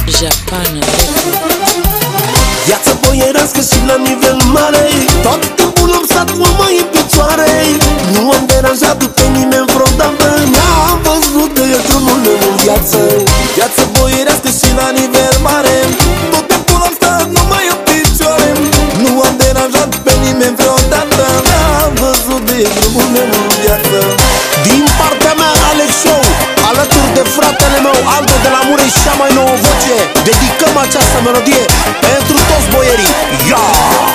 Japan Record. Viață boierească și la nivel mare, tot timpul am stat numai în picioare. Nu am deranjat pe nimeni vreodată, n-am văzut de el drumul meu în viață. Viață boierească și la nivel mare, tot timpul am stat numai în picioare. Nu am deranjat pe nimeni vreodată, n-am văzut de el drumul meu în viață. Din partea mea, Alex Show, alături de fratele meu Aldo de la Mureș, cea mai nouă voce, dedicăm această melodie pentru toți boierii. Ia!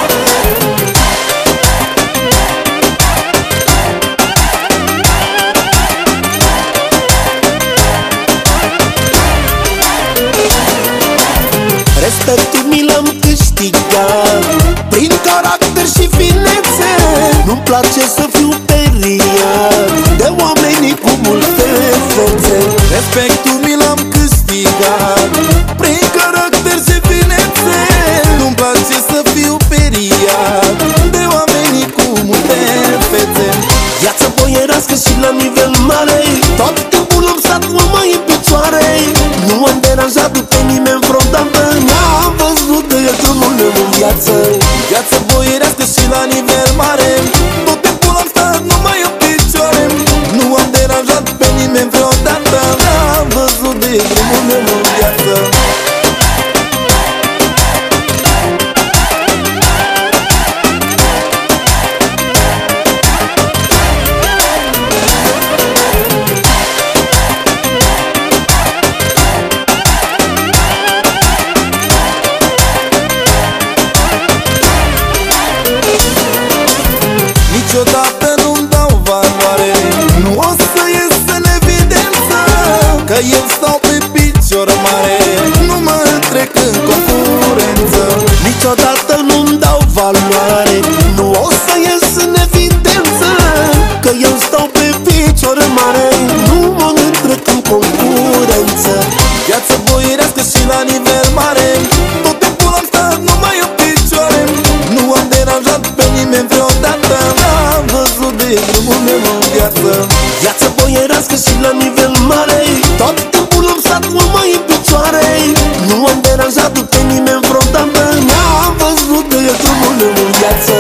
Respectul mi l-am câștigat prin caracter și finețe. Nu-mi place să fiu periat de oamenii cu multe fețe. Respectul mi l-am câștigat prin caracter și finețe. Nu-mi place să fiu periat de oamenii cu multe fețe. Viață boierească și la nivel mare, tot timpul am stat numai în picioare. Nu am deranjat pe nimeni vreodată, n-am văzut de el drumul meu în viață. Viață boierească și la nivel mare, tot timpul am stat numai în picioare. Nu am deranjat pe nimeni vreodată, n-am văzut de el drumul meu în viață. Niciodată nu-mi dau valoare, nu o să ies în evidență, că eu stau pe picior mare, nu mă trec în concurență. Niciodată nu-mi dau valoare, nu o să ies în evidență, că eu stau pe picior mare, nu mă trec în concurență. Viață boierească și la nivel mare, tot timpul am stat numai în picioare. Nu am deranjat pe nimeni vreodată, n-am văzut de drumul meu în viață. Viață boierească și la nivel mare, tot timpul am stat numai în picioare. Nu am deranjat pe nimeni vreodată, n-am văzut de drumul meu în viață.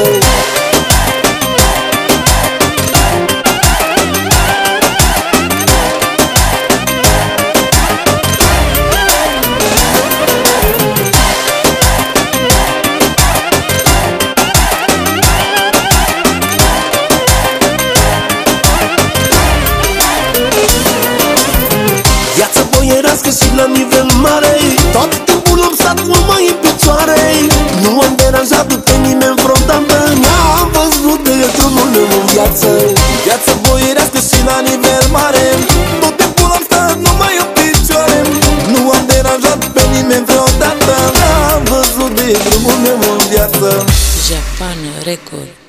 Viață boierească și la nivel mare, tot timpul am stat numai în picioare. Nu am deranjat pe nimeni vreodată, n-am văzut de drumul meu în viață. Viață boierească și la nivel mare, tot timpul am stat numai în picioare. Nu am deranjat pe nimeni vreodată, n-am văzut de drumul meu în viață. Japan Record.